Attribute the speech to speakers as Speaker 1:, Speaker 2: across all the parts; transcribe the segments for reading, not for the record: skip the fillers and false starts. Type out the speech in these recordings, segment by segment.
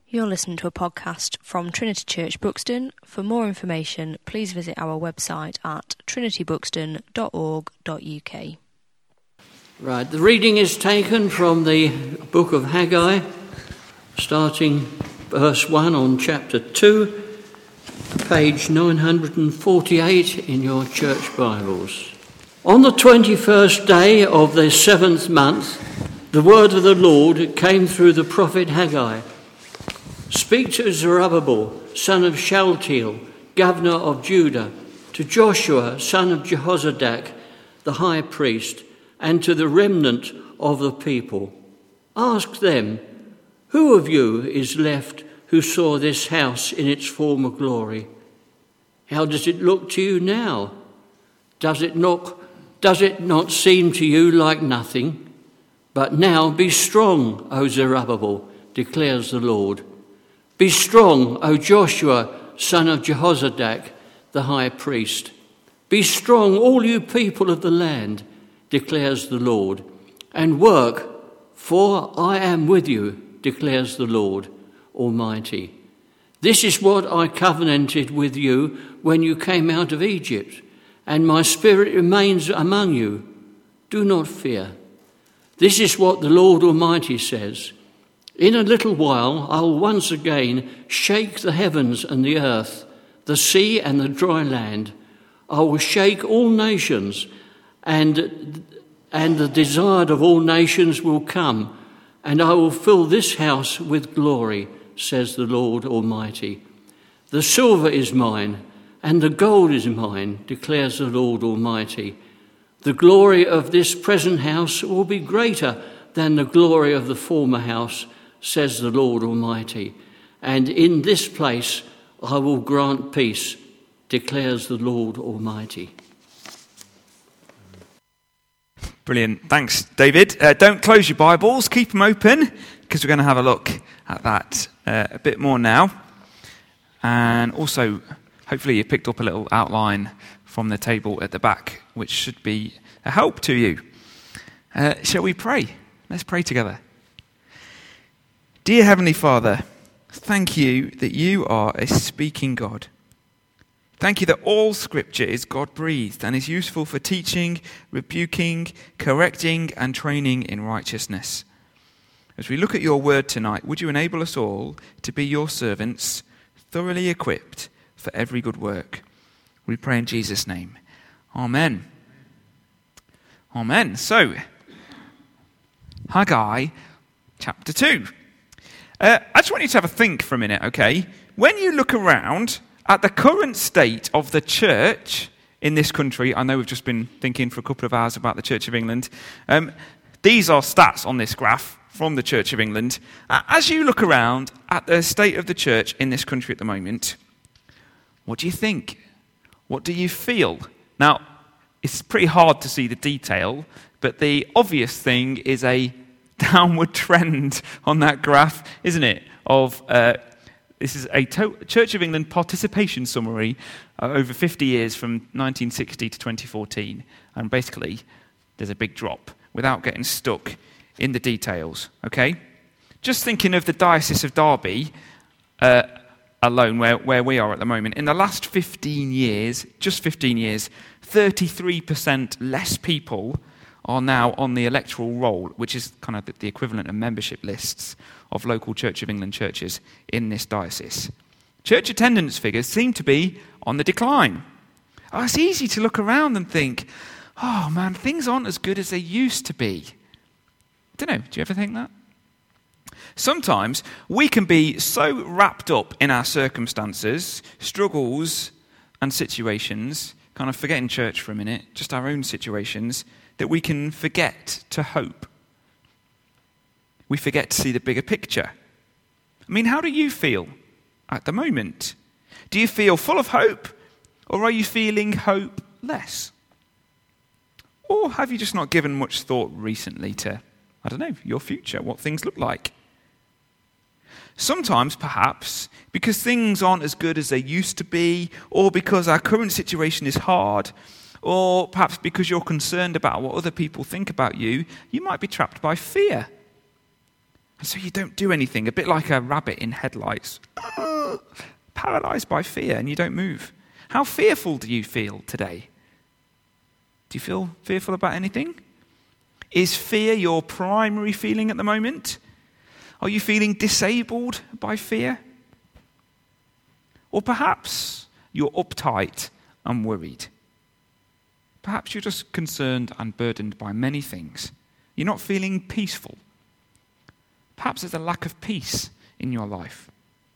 Speaker 1: You're listening to a podcast from Trinity Church Buxton. For more information, please visit our website at trinitybuxton.org.uk.
Speaker 2: Right, the reading is taken from the book of Haggai, starting verse 1 on chapter 2, page 948 in your church Bibles. On the 21st day of the 7th month, the word of the Lord came through the prophet Haggai. Speak to Zerubbabel, son of Shealtiel, governor of Judah, to Joshua, son of Jehozadak, the high priest, and to the remnant of the people. Ask them, who of you is left who saw this house in its former glory? How does it look to you now? Does it not seem to you like nothing? But now be strong, O Zerubbabel, declares the Lord. Be strong, O Joshua, son of Jehozadak, the high priest. Be strong, all you people of the land, declares the Lord, and work, for I am with you, declares the Lord Almighty. This is what I covenanted with you when you came out of Egypt, and my spirit remains among you. Do not fear. This is what the Lord Almighty says. In a little while I will once again shake the heavens and the earth, the sea and the dry land. I will shake all nations, and the desired of all nations will come, and I will fill this house with glory, says the Lord Almighty. The silver is mine, and the gold is mine, declares the Lord Almighty. The glory of this present house will be greater than the glory of the former house, says the Lord Almighty. And in this place I will grant peace, declares the Lord Almighty.
Speaker 3: Brilliant. Thanks, David. Don't close your Bibles. Keep them open, because we're going to have a look at that a bit more now. And also, hopefully you picked up a little outline from the table at the back, which should be a help to you. Shall we pray? Let's pray together. Dear Heavenly Father, thank you that you are a speaking God. Thank you that all Scripture is God-breathed and is useful for teaching, rebuking, correcting, and training in righteousness. As we look at your word tonight, would you enable us all to be your servants, thoroughly equipped for every good work? We pray in Jesus' name. Amen. Amen. So, Haggai chapter 2. I just want you to have a think for a minute, okay? When you look around at the current state of the church in this country, I know we've just been thinking for a couple of hours about the Church of England. These are stats on this graph from the Church of England. As you look around at the state of the church in this country at the moment, what do you think? What do you feel? Now, it's pretty hard to see the detail, but the obvious thing is a downward trend on that graph, isn't it? This is a Church of England participation summary over 50 years from 1960 to 2014. And basically, there's a big drop without getting stuck in the details, okay? Just thinking of the Diocese of Derby alone, where we are at the moment. In the last 15 years, just 15 years, 33% less people are now on the electoral roll, which is kind of the equivalent of membership lists of local Church of England churches in this diocese. Church attendance figures seem to be on the decline. It's easy to look around and think, oh man, things aren't as good as they used to be. I don't know, do you ever think that? Sometimes we can be so wrapped up in our circumstances, struggles and situations, kind of forgetting church for a minute, just our own situations, that we can forget to hope. We forget to see the bigger picture. I mean, how do you feel at the moment? Do you feel full of hope, or are you feeling hopeless? Or have you just not given much thought recently to, I don't know, your future, what things look like? Sometimes, perhaps, because things aren't as good as they used to be, or because our current situation is hard, or perhaps because you're concerned about what other people think about you, you might be trapped by fear. And so you don't do anything, a bit like a rabbit in headlights, paralyzed by fear, and you don't move. How fearful do you feel today? Do you feel fearful about anything? Is fear your primary feeling at the moment? Are you feeling disabled by fear? Or perhaps you're uptight and worried. Perhaps you're just concerned and burdened by many things. You're not feeling peaceful. Perhaps there's a lack of peace in your life.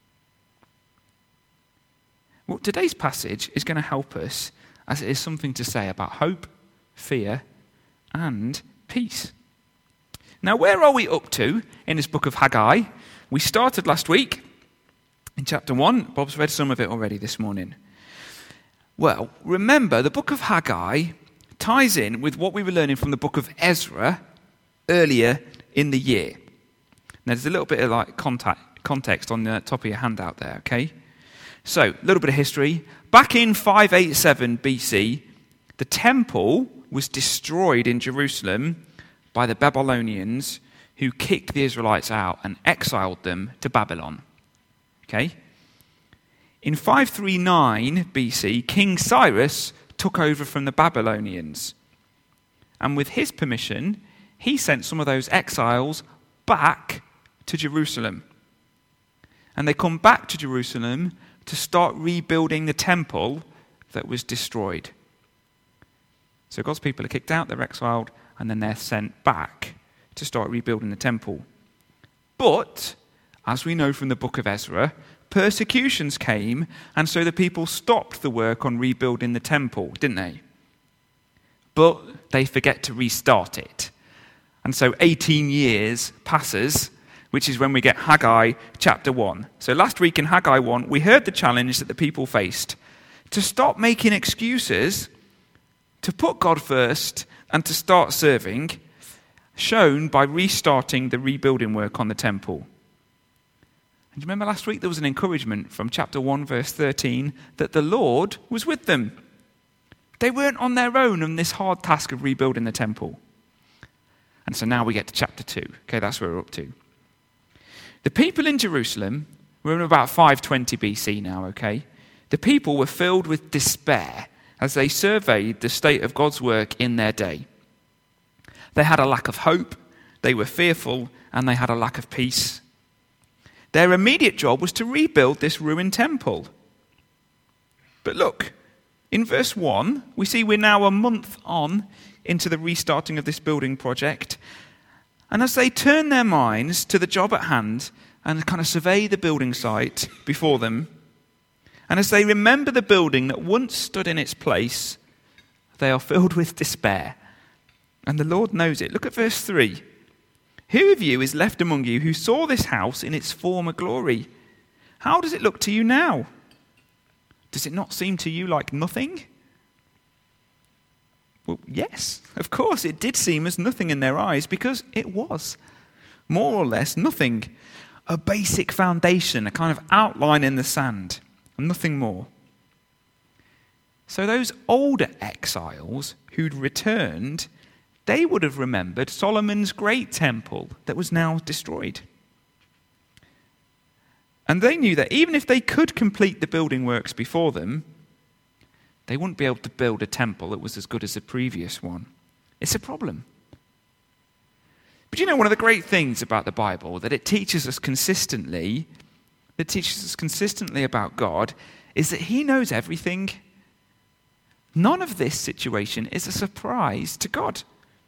Speaker 3: Well, today's passage is going to help us, as it is something to say about hope, fear, and peace. Now, where are we up to in this book of Haggai? We started last week in chapter 1. Bob's read some of it already this morning. Well, remember, the book of Haggai ties in with what we were learning from the book of Ezra earlier in the year. Now, there's a little bit of context on the top of your handout there, okay? So, a little bit of history. Back in 587 BC, the temple was destroyed in Jerusalem by the Babylonians, who kicked the Israelites out and exiled them to Babylon. Okay? In 539 BC, King Cyrus took over from the Babylonians. And with his permission, he sent some of those exiles back to Jerusalem. And they come back to Jerusalem to start rebuilding the temple that was destroyed. So God's people are kicked out, they're exiled, and then they're sent back to start rebuilding the temple. But, as we know from the book of Ezra, persecutions came, and so the people stopped the work on rebuilding the temple, didn't they? But they forget to restart it. And so 18 years passes, which is when we get Haggai chapter 1. So last week in Haggai 1, we heard the challenge that the people faced to stop making excuses, to put God first, and to start serving, shown by restarting the rebuilding work on the temple. And you remember last week there was an encouragement from chapter 1, verse 13, that the Lord was with them. They weren't on their own on this hard task of rebuilding the temple. And so now we get to chapter 2. Okay, that's where we're up to. The people in Jerusalem, we're in about 520 BC now, okay? The people were filled with despair as they surveyed the state of God's work in their day. They had a lack of hope, they were fearful, and they had a lack of peace. Their immediate job was to rebuild this ruined temple. But look, in verse 1, we see we're now a month on into the restarting of this building project. And as they turn their minds to the job at hand and kind of survey the building site before them, and as they remember the building that once stood in its place, they are filled with despair. And the Lord knows it. Look at verse 3. Who of you is left among you who saw this house in its former glory? How does it look to you now? Does it not seem to you like nothing? Well, yes, of course, it did seem as nothing in their eyes because it was. More or less nothing. A basic foundation, a kind of outline in the sand, and nothing more. So those older exiles who'd returned, they would have remembered Solomon's great temple that was now destroyed. And they knew that even if they could complete the building works before them, they wouldn't be able to build a temple that was as good as the previous one. It's a problem. But you know, one of the great things about the Bible, that it teaches us consistently about God, is that he knows everything. None of this situation is a surprise to God.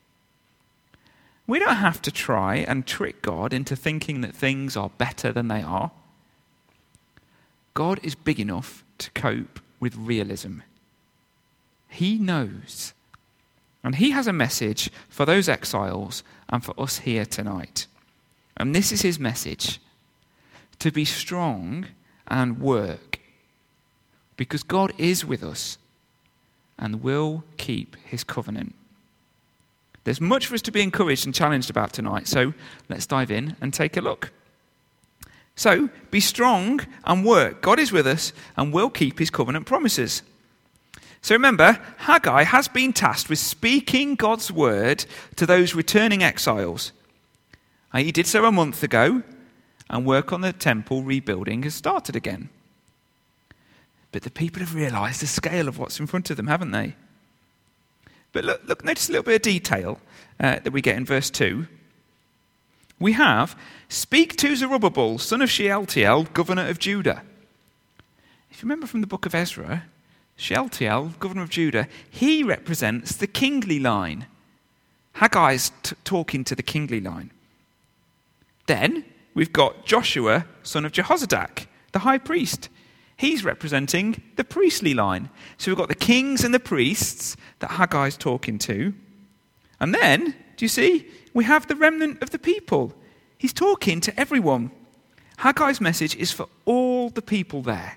Speaker 3: We don't have to try and trick God into thinking that things are better than they are. God is big enough to cope with realism. He knows. And he has a message for those exiles and for us here tonight. And this is his message: to be strong and work, because God is with us and will keep his covenant. There's much for us to be encouraged and challenged about tonight, so let's dive in and take a look. So, be strong and work. God is with us and will keep his covenant promises. So remember, Haggai has been tasked with speaking God's word to those returning exiles. He did so a month ago, and work on the temple rebuilding has started again. But the people have realised the scale of what's in front of them, haven't they? But look, notice a little bit of detail that we get in verse 2. We have, speak to Zerubbabel, son of Shealtiel, governor of Judah. If you remember from the book of Ezra, Shealtiel, governor of Judah, he represents the kingly line. Haggai's talking to the kingly line. Then we've got Joshua, son of Jehozadak, the high priest. He's representing the priestly line. So we've got the kings and the priests that Haggai's talking to. And then, do you see, we have the remnant of the people. He's talking to everyone. Haggai's message is for all the people there.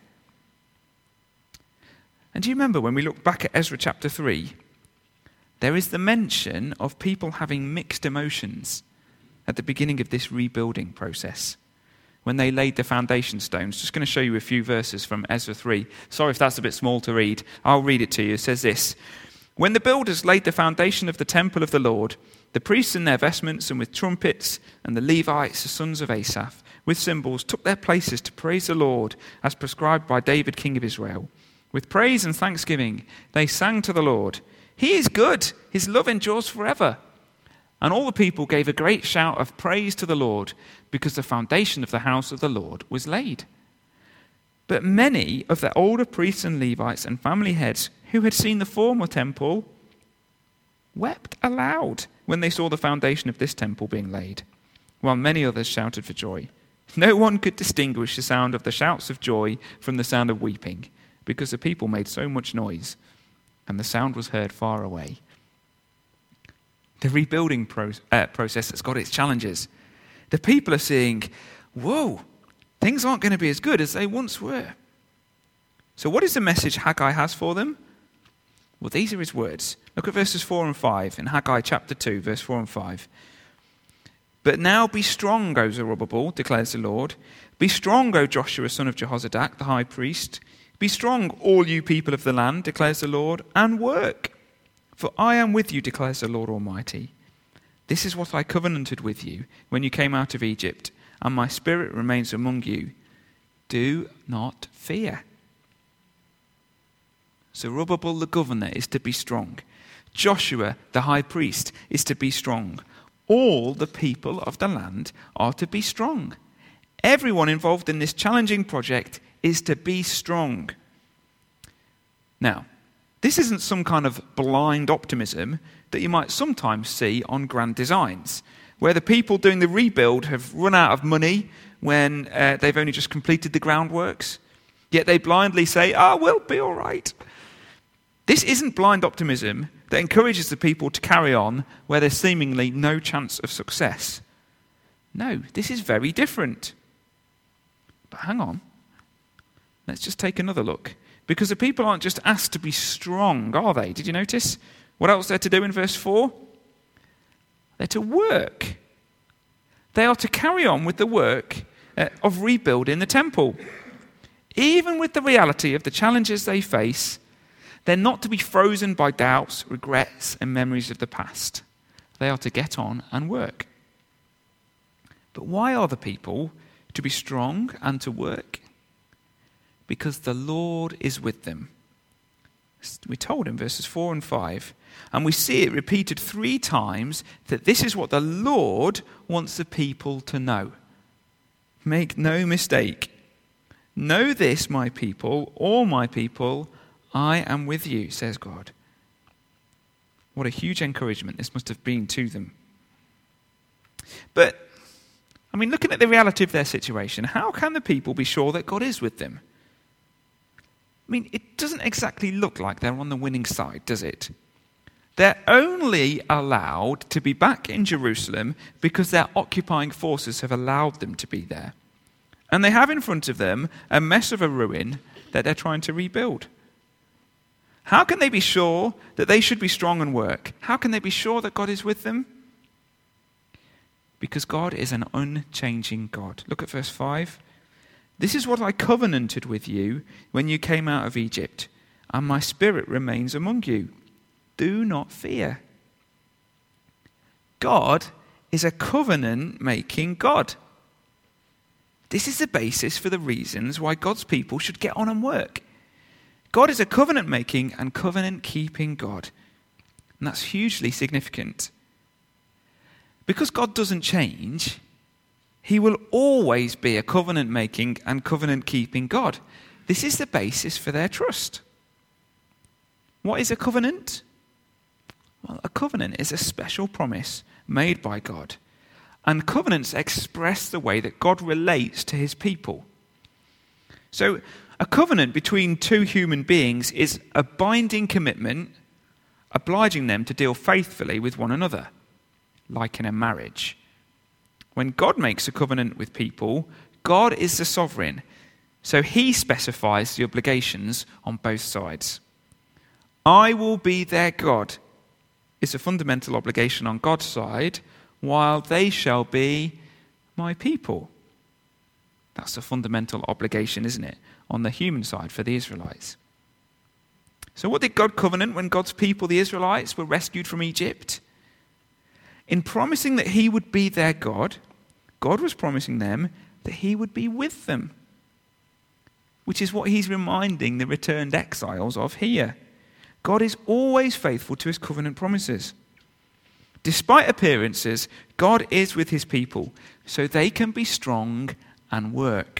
Speaker 3: And do you remember when we look back at Ezra chapter 3, there is the mention of people having mixed emotions at the beginning of this rebuilding process when they laid the foundation stones. Just going to show you a few verses from Ezra 3. Sorry if that's a bit small to read. I'll read it to you. It says this: When the builders laid the foundation of the temple of the Lord, the priests in their vestments and with trumpets, and the Levites, the sons of Asaph, with cymbals, took their places to praise the Lord as prescribed by David, king of Israel. With praise and thanksgiving, they sang to the Lord. He is good. His love endures forever. And all the people gave a great shout of praise to the Lord, because the foundation of the house of the Lord was laid. But many of the older priests and Levites and family heads who had seen the former temple wept aloud when they saw the foundation of this temple being laid, while many others shouted for joy. No one could distinguish the sound of the shouts of joy from the sound of weeping, because the people made so much noise, and the sound was heard far away. The rebuilding process has got its challenges. The people are saying, whoa, things aren't going to be as good as they once were. So what is the message Haggai has for them? Well, these are his words. Look at verses 4 and 5 in Haggai chapter 2, verse 4 and 5. But now be strong, O Zerubbabel, declares the Lord. Be strong, O Joshua, son of Jehozadak, the high priest. Be strong, all you people of the land, declares the Lord, and work. For I am with you, declares the Lord Almighty. This is what I covenanted with you when you came out of Egypt, and my spirit remains among you. Do not fear. Zerubbabel the governor is to be strong. Joshua the high priest is to be strong. All the people of the land are to be strong. Everyone involved in this challenging project is to be strong. Now, this isn't some kind of blind optimism that you might sometimes see on grand designs, where the people doing the rebuild have run out of money when they've only just completed the groundworks, yet they blindly say, we'll be all right. This isn't blind optimism that encourages the people to carry on where there's seemingly no chance of success. No, this is very different. But hang on. Let's just take another look. Because the people aren't just asked to be strong, are they? Did you notice? What else they're to do in verse 4? They're to work. They are to carry on with the work of rebuilding the temple. Even with the reality of the challenges they face, they're not to be frozen by doubts, regrets, and memories of the past. They are to get on and work. But why are the people to be strong and to work? Because the Lord is with them. We're told in verses 4 and 5, and we see it repeated 3 times, that this is what the Lord wants the people to know. Make no mistake. Know this, my people, all my people, I am with you, says God. What a huge encouragement this must have been to them. But, looking at the reality of their situation, how can the people be sure that God is with them? It doesn't exactly look like they're on the winning side, does it? They're only allowed to be back in Jerusalem because their occupying forces have allowed them to be there. And they have in front of them a mess of a ruin that they're trying to rebuild. How can they be sure that they should be strong and work? How can they be sure that God is with them? Because God is an unchanging God. Look at verse 5. This is what I covenanted with you when you came out of Egypt, and my spirit remains among you. Do not fear. God is a covenant-making God. This is the basis for the reasons why God's people should get on and work. God is a covenant-making and covenant-keeping God. And that's hugely significant. Because God doesn't change, he will always be a covenant-making and covenant-keeping God. This is the basis for their trust. What is a covenant? Well, a covenant is a special promise made by God. And covenants express the way that God relates to his people. So, a covenant between two human beings is a binding commitment, obliging them to deal faithfully with one another, like in a marriage. When God makes a covenant with people, God is the sovereign, so he specifies the obligations on both sides. I will be their God is a fundamental obligation on God's side, while they shall be my people. That's a fundamental obligation, isn't it, on the human side for the Israelites. So what did God covenant when God's people, the Israelites, were rescued from Egypt? In promising that he would be their God, God was promising them that he would be with them, which is what he's reminding the returned exiles of here. God is always faithful to his covenant promises. Despite appearances, God is with his people, so they can be strong and work.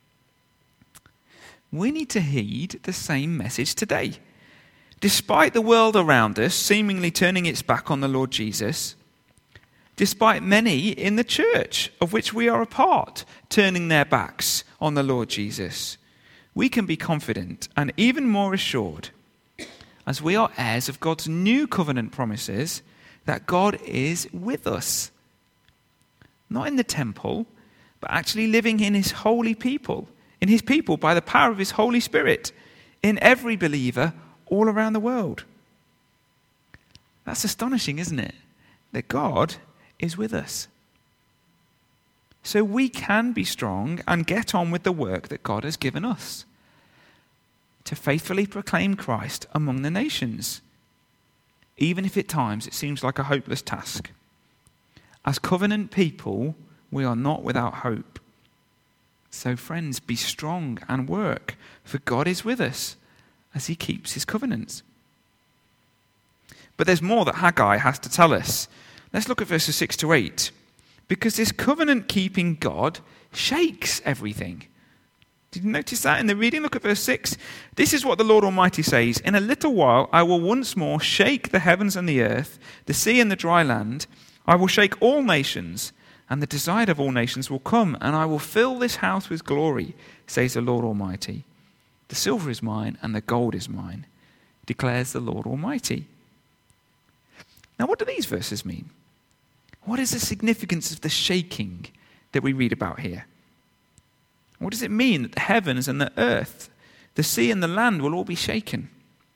Speaker 3: We need to heed the same message today. Despite the world around us seemingly turning its back on the Lord Jesus, despite many in the church of which we are a part turning their backs on the Lord Jesus, we can be confident and even more assured, as we are heirs of God's new covenant promises, that God is with us. Not in the temple, but actually living in his holy people, in his people by the power of his Holy Spirit, in every believer all around the world. That's astonishing, isn't it? That God is with us. So we can be strong and get on with the work that God has given us, to faithfully proclaim Christ among the nations, even if at times it seems like a hopeless task. As covenant people, we are not without hope. So friends, be strong and work, for God is with us as he keeps his covenants. But there's more that Haggai has to tell us. Let's look at verses 6 to 8. Because this covenant-keeping God shakes everything. Did you notice that in the reading? Look at verse 6. This is what the Lord Almighty says. In a little while I will once more shake the heavens and the earth, the sea and the dry land. I will shake all nations, and the desire of all nations will come, and I will fill this house with glory, says the Lord Almighty. The silver is mine, and the gold is mine, declares the Lord Almighty. Now, what do these verses mean? What is the significance of the shaking that we read about here? What does it mean that the heavens and the earth, the sea and the land will all be shaken?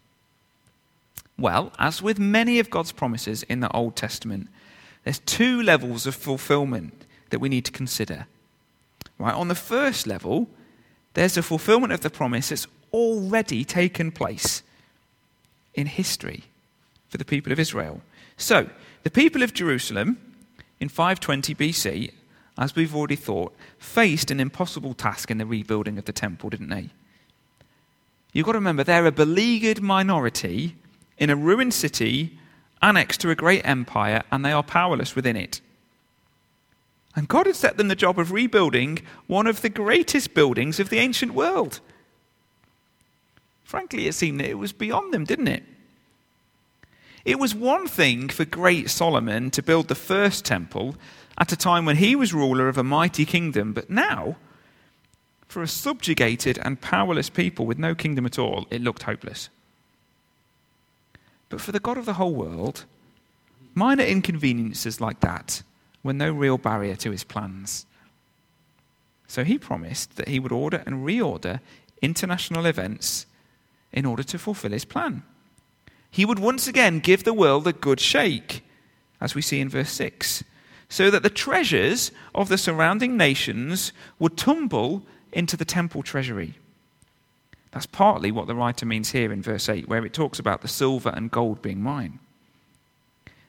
Speaker 3: Well, as with many of God's promises in the Old Testament, there's two levels of fulfillment that we need to consider. Right, on the first level, there's the fulfillment of the promise that's already taken place in history for the people of Israel. So, the people of Jerusalem in 520 BC, as we've already thought, faced an impossible task in the rebuilding of the temple, didn't they? You've got to remember, they're a beleaguered minority in a ruined city annexed to a great empire, and they are powerless within it. And God had set them the job of rebuilding one of the greatest buildings of the ancient world. Frankly, it seemed that it was beyond them, didn't it? It was one thing for great Solomon to build the first temple at a time when he was ruler of a mighty kingdom, but now, for a subjugated and powerless people with no kingdom at all, it looked hopeless. But for the God of the whole world, minor inconveniences like that were no real barrier to his plans. So he promised that he would order and reorder international events in order to fulfill his plan. He would once again give the world a good shake, as we see in verse 6, so that the treasures of the surrounding nations would tumble into the temple treasury. That's partly what the writer means here in verse 8, where it talks about the silver and gold being mine.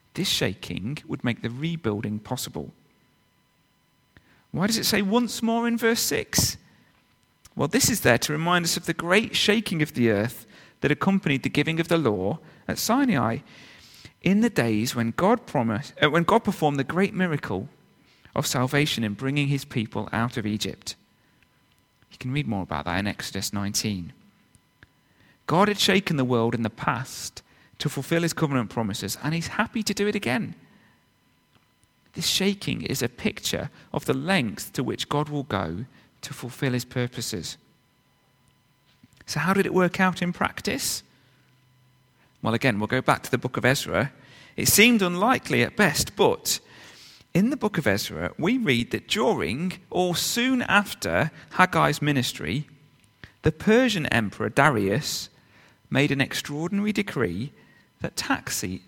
Speaker 3: This shaking would make the rebuilding possible. Why does it say once more in verse 6? Well, this is there to remind us of the great shaking of the earth that accompanied the giving of the law at Sinai, in the days when God performed the great miracle of salvation in bringing his people out of Egypt. You can read more about that in Exodus 19. God had shaken the world in the past to fulfill his covenant promises, and he's happy to do it again. This shaking is a picture of the length to which God will go to fulfill his purposes. So how did it work out in practice? Well, again, we'll go back to the book of Ezra. It seemed unlikely at best, but in the book of Ezra, we read that during or soon after Haggai's ministry, the Persian emperor Darius made an extraordinary decree that taxes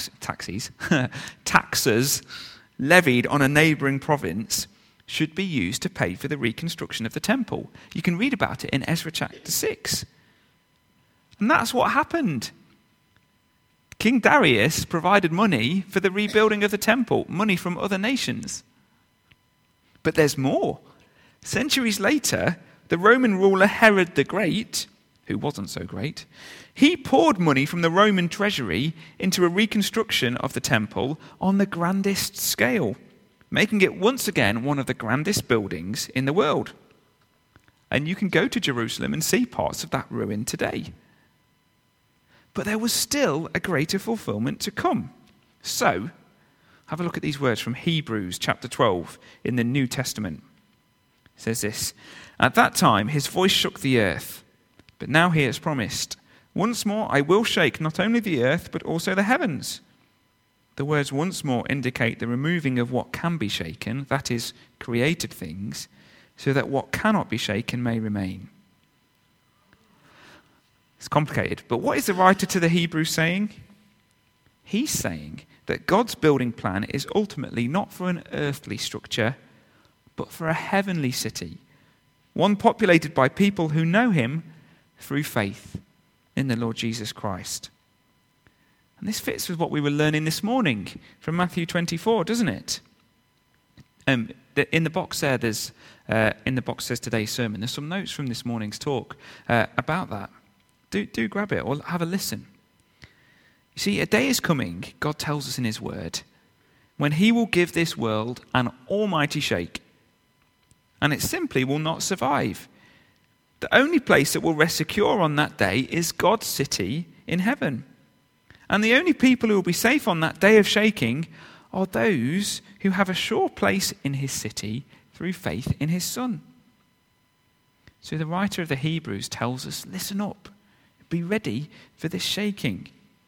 Speaker 3: levied on a neighbouring province should be used to pay for the reconstruction of the temple. You can read about it in Ezra chapter 6. And that's what happened. King Darius provided money for the rebuilding of the temple, money from other nations. But there's more. Centuries later, the Roman ruler Herod the Great, who wasn't so great, he poured money from the Roman treasury into a reconstruction of the temple on the grandest scale, making it once again one of the grandest buildings in the world. And you can go to Jerusalem and see parts of that ruin today. But there was still a greater fulfillment to come. So, have a look at these words from Hebrews chapter 12 in the New Testament. It says this, "At that time his voice shook the earth, but now he has promised, once more I will shake not only the earth but also the heavens." The words once more indicate the removing of what can be shaken, that is, created things, so that what cannot be shaken may remain. It's complicated, but what is the writer to the Hebrews saying? He's saying that God's building plan is ultimately not for an earthly structure, but for a heavenly city, one populated by people who know him through faith in the Lord Jesus Christ. And this fits with what we were learning this morning from Matthew 24, doesn't it? In the box there, in the box says today's sermon. There's some notes from this morning's talk about that. Do grab it or have a listen. You see, a day is coming, God tells us in his word, when he will give this world an almighty shake, and it simply will not survive. The only place that will rest secure on that day is God's city in heaven. And the only people who will be safe on that day of shaking are those who have a sure place in his city through faith in his Son. So the writer of the Hebrews tells us, listen up, be ready for this shaking.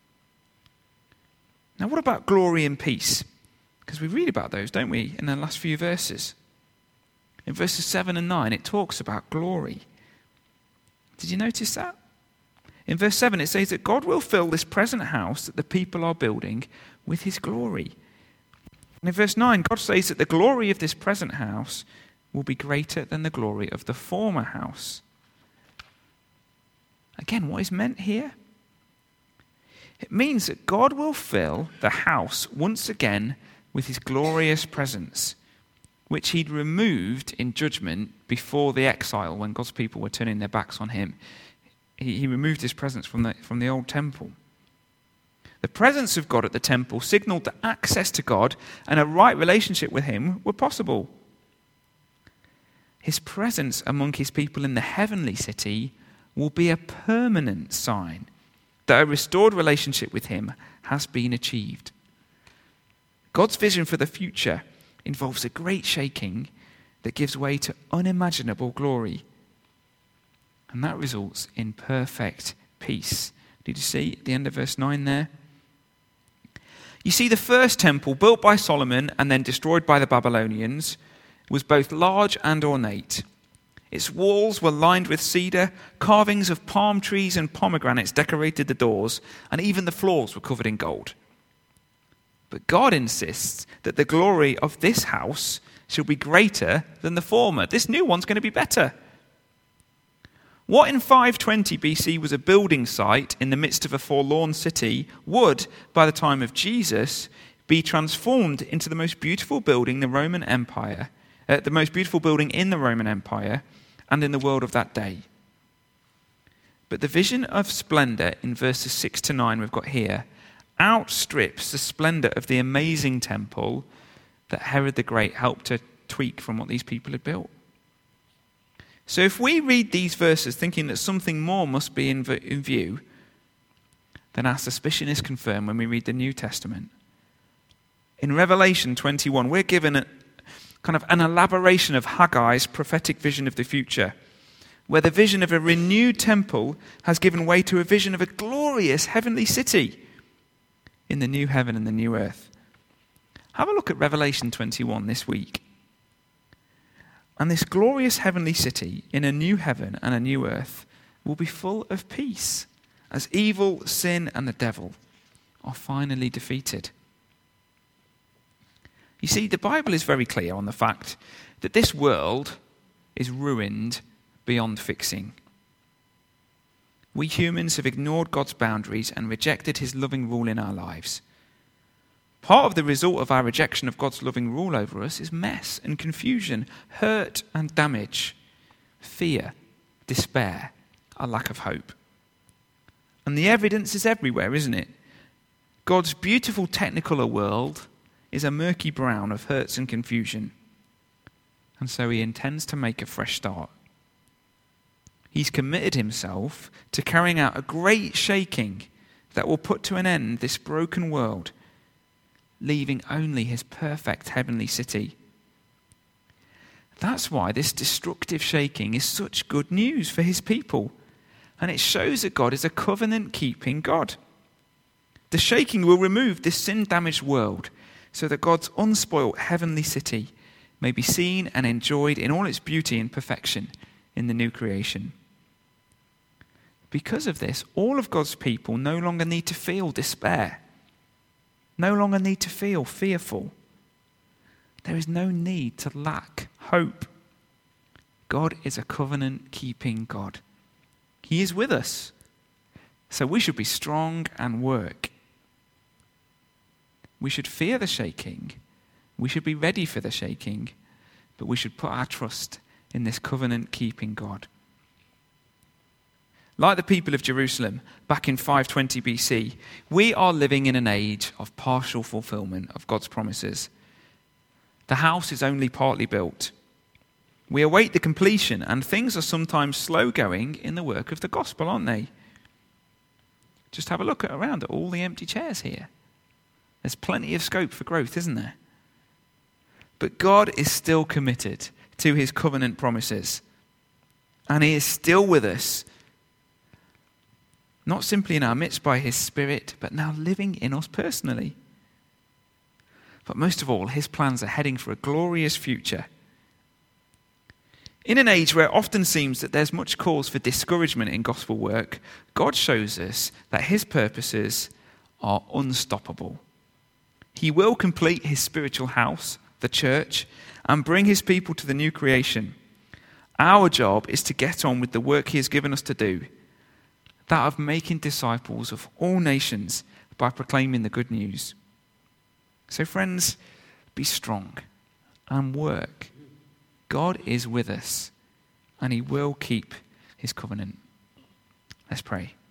Speaker 3: Now what about glory and peace? Because we read about those, don't we, in the last few verses. In verses 7 and 9, it talks about glory. Did you notice that? In verse 7, it says that God will fill this present house that the people are building with his glory. And in verse 9, God says that the glory of this present house will be greater than the glory of the former house. Again, what is meant here? It means that God will fill the house once again with his glorious presence, which he'd removed in judgment before the exile when God's people were turning their backs on him. He removed his presence from the old temple. The presence of God at the temple signaled that access to God and a right relationship with him were possible. His presence among his people in the heavenly city will be a permanent sign that a restored relationship with him has been achieved. God's vision for the future involves a great shaking that gives way to unimaginable glory. And that results in perfect peace. Did you see at the end of verse 9 there? You see, the first temple, built by Solomon and then destroyed by the Babylonians, was both large and ornate. Its walls were lined with cedar, carvings of palm trees and pomegranates decorated the doors, and even the floors were covered in gold. But God insists that the glory of this house shall be greater than the former. This new one's going to be better. What in 520 BC was a building site in the midst of a forlorn city would, by the time of Jesus, be transformed into the most beautiful building in the Roman Empire and in the world of that day. But the vision of splendor in verses 6 to 9 we've got here outstrips the splendor of the amazing temple that Herod the Great helped to tweak from what these people had built. So if we read these verses thinking that something more must be in view, then our suspicion is confirmed when we read the New Testament. In Revelation 21, we're given an elaboration of Haggai's prophetic vision of the future, where the vision of a renewed temple has given way to a vision of a glorious heavenly city in the new heaven and the new earth. Have a look at Revelation 21 this week. And this glorious heavenly city in a new heaven and a new earth will be full of peace, as evil, sin, and the devil are finally defeated. You see, the Bible is very clear on the fact that this world is ruined beyond fixing. We humans have ignored God's boundaries and rejected his loving rule in our lives. Part of the result of our rejection of God's loving rule over us is mess and confusion, hurt and damage, fear, despair, a lack of hope. And the evidence is everywhere, isn't it? God's beautiful technicolor world is a murky brown of hurts and confusion. And so he intends to make a fresh start. He's committed himself to carrying out a great shaking that will put to an end this broken world, leaving only his perfect heavenly city. That's why this destructive shaking is such good news for his people. And it shows that God is a covenant-keeping God. The shaking will remove this sin-damaged world so that God's unspoilt heavenly city may be seen and enjoyed in all its beauty and perfection in the new creation. Because of this, all of God's people no longer need to feel despair, no longer need to feel fearful. There is no need to lack hope. God is a covenant-keeping God. He is with us, so we should be strong and work. We should fear the shaking. We should be ready for the shaking, but we should put our trust in this covenant-keeping God. Like the people of Jerusalem back in 520 BC, we are living in an age of partial fulfillment of God's promises. The house is only partly built. We await the completion, and things are sometimes slow going in the work of the gospel, aren't they? Just have a look around at all the empty chairs here. There's plenty of scope for growth, isn't there? But God is still committed to his covenant promises, and he is still with us, not simply in our midst by his Spirit, but now living in us personally. But most of all, his plans are heading for a glorious future. In an age where it often seems that there's much cause for discouragement in gospel work, God shows us that his purposes are unstoppable. He will complete his spiritual house, the church, and bring his people to the new creation. Our job is to get on with the work he has given us to do, that of making disciples of all nations by proclaiming the good news. So friends, be strong and work. God is with us, and he will keep his covenant. Let's pray.